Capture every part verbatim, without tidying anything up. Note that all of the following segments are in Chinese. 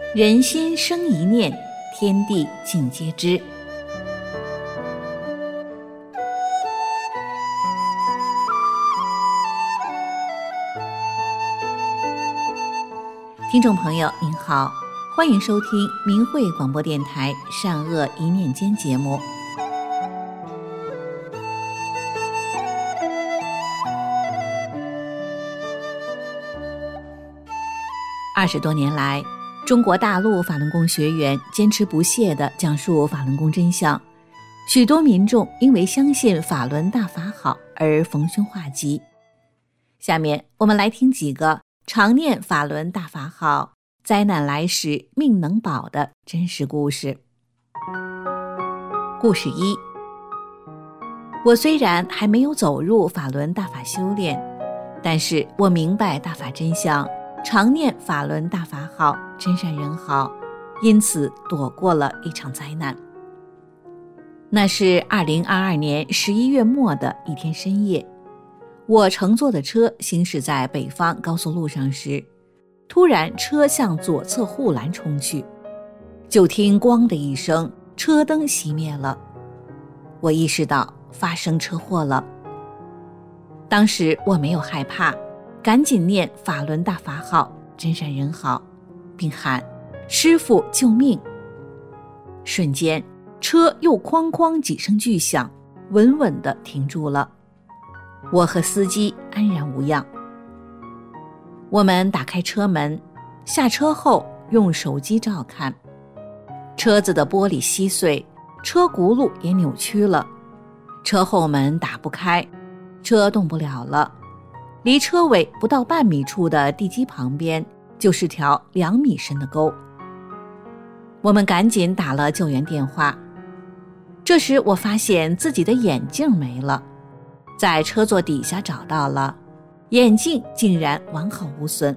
人心生一念，天地尽皆知。听众朋友您好，欢迎收听明慧广播电台善恶一念间节目。二十多年来，中国大陆法轮功学员坚持不懈地讲述法轮功真相，许多民众因为相信法轮大法好而逢凶化吉。下面我们来听几个常念法轮大法好，灾难来时命能保的真实故事。故事一：我虽然还没有走入法轮大法修炼，但是我明白大法真相，常念法轮大法好，真善人好，因此躲过了一场灾难。那是二零二二年十一月末的一天深夜，我乘坐的车行驶在北方高速路上时，突然车向左侧护栏冲去，就听咣的一声，车灯熄灭了。我意识到发生车祸了。当时我没有害怕，赶紧念法轮大法好，真善人好，并喊师父救命。瞬间车又哐哐几声巨响，稳稳地停住了。我和司机安然无恙。我们打开车门，下车后用手机照看，车子的玻璃稀碎，车轱辘也扭曲了，车后门打不开，车动不了了。离车尾不到半米处的地基旁边就是条两米深的沟。我们赶紧打了救援电话。这时我发现自己的眼镜没了，在车座底下找到了，眼镜竟然完好无损。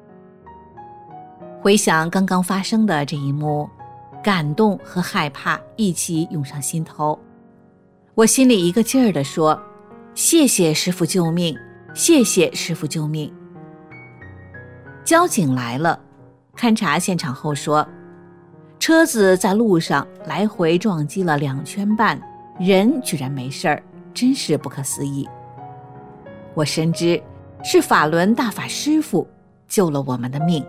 回想刚刚发生的这一幕，感动和害怕一起涌上心头。我心里一个劲儿地说，谢谢师父救命，谢谢师父救命。交警来了，勘察现场后说，车子在路上来回撞击了两圈半，人居然没事儿，真是不可思议。我深知是法轮大法师父救了我们的命。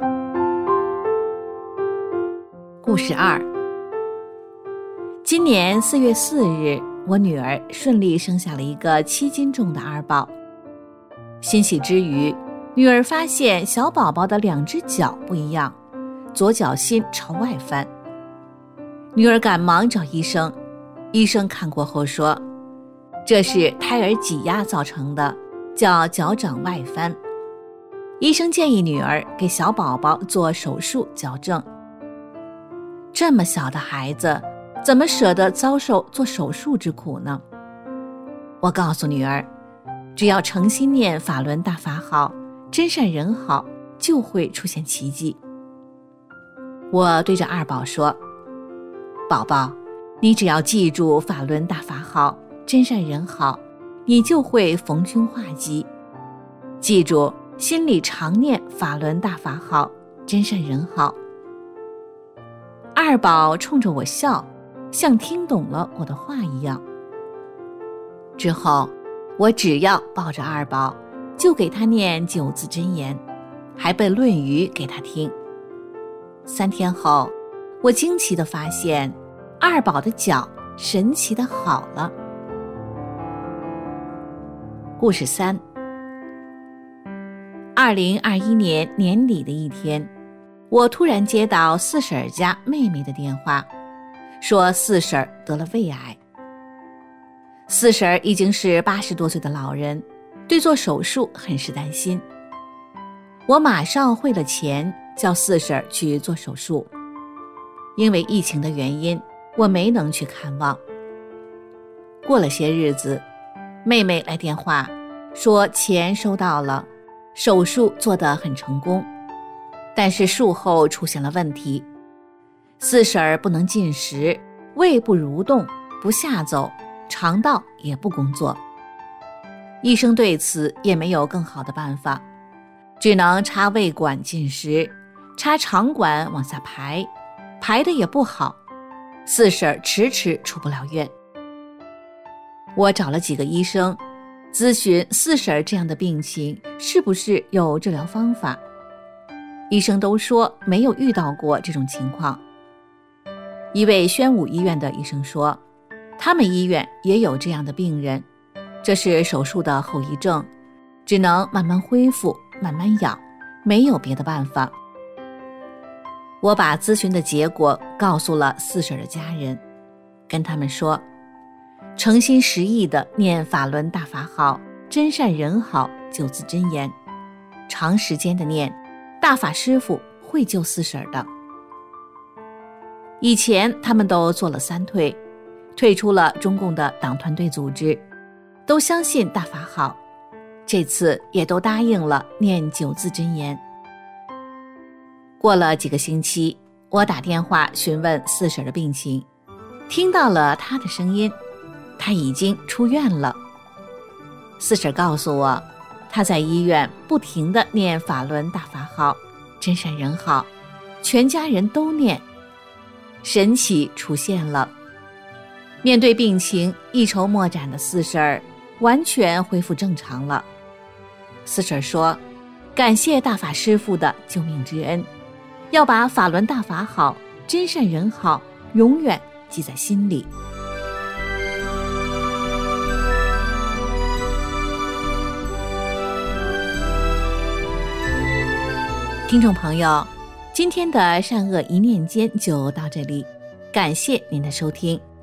故事二：今年四月四日，我女儿顺利生下了一个七斤重的二宝。欣喜之余，女儿发现小宝宝的两只脚不一样，左脚心朝外翻。女儿赶忙找医生，医生看过后说，这是胎儿挤压造成的，叫脚掌外翻。医生建议女儿给小宝宝做手术矫正。这么小的孩子，怎么舍得遭受做手术之苦呢？我告诉女儿，只要诚心念法轮大法好，真善人好，就会出现奇迹。我对着二宝说，宝宝，你只要记住法轮大法好，真善人好，你就会逢凶化吉。记住，心里常念法轮大法好，真善人好。二宝冲着我笑，像听懂了我的话一样。之后我只要抱着二宝，就给他念九字真言，还背论语给他听。三天后，我惊奇地发现，二宝的脚神奇地好了。故事三：二零二一年年底的一天，我突然接到四婶家妹妹的电话，说四婶得了胃癌。四婶已经是八十多岁的老人，对做手术很是担心。我马上汇了钱，叫四婶去做手术。因为疫情的原因，我没能去看望。过了些日子，妹妹来电话说钱收到了，手术做得很成功，但是术后出现了问题。四婶不能进食，胃不蠕动，不下走，肠道也不工作。医生对此也没有更好的办法，只能插胃管进食， 插肠管往下排，排的也不好，四婶迟迟出不了院。我找了几个医生，咨询四婶这样的病情是不是有治疗方法，医生都说没有遇到过这种情况。一位宣武医院的医生说，他们医院也有这样的病人，这是手术的后遗症，只能慢慢恢复，慢慢养，没有别的办法。我把咨询的结果告诉了四婶的家人，跟他们说，诚心实意地念法轮大法好，真善人好九字真言，长时间的念，大法师父会救四婶的。以前他们都做了三退，退出了中共的党团队组织，都相信大法好，这次也都答应了念九字真言。过了几个星期，我打电话询问四婶的病情，听到了她的声音，她已经出院了。四婶告诉我，她在医院不停地念法轮大法好，真善人好，全家人都念，神奇出现了。面对病情一筹莫展的四婶完全恢复正常了。四婶说，感谢大法师父的救命之恩，要把法轮大法好，真善人好永远记在心里。听众朋友，今天的善恶一念间就到这里，感谢您的收听。